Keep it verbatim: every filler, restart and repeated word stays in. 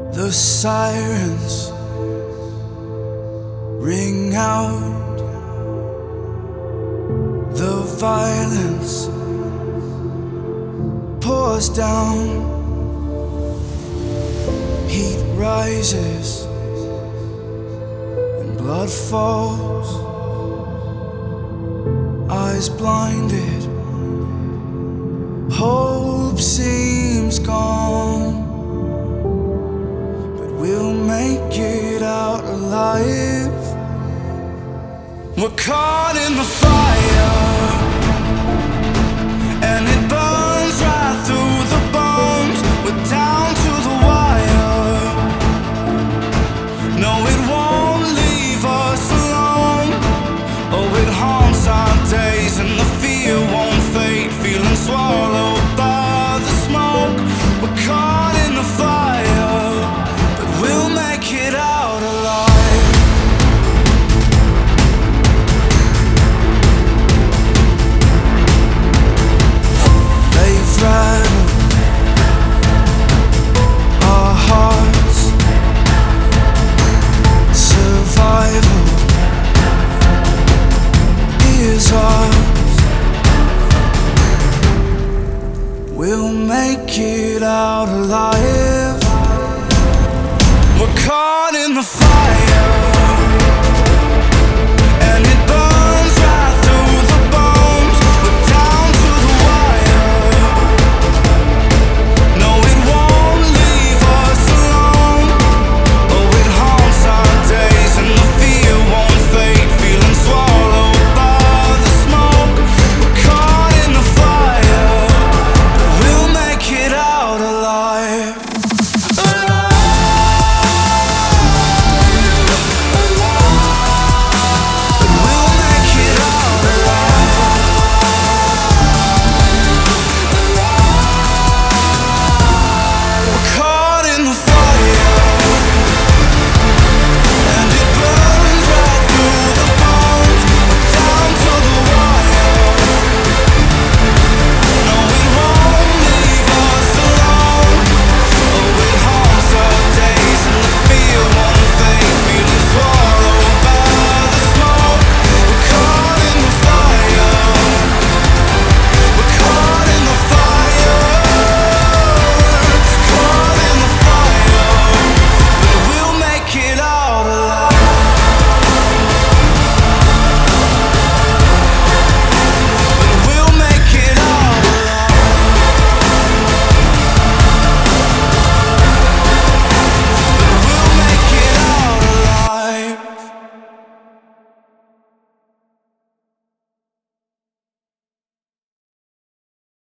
The sirens ring out, the violence pours down, heat rises and blood falls, eyes blinded, hope seems gone. We'll make it out alive. We're caught in the fire, and it burns right through the bones. We're down to the wire. No, it won't leave us alone. Oh, it haunts our days, and the fear won't fade. Feeling swallowed by the smoke. We're caught in the fire, we'll make it out alive. They've rattled our hearts. Survival is ours. We'll make it out alive. We're caught in the fire.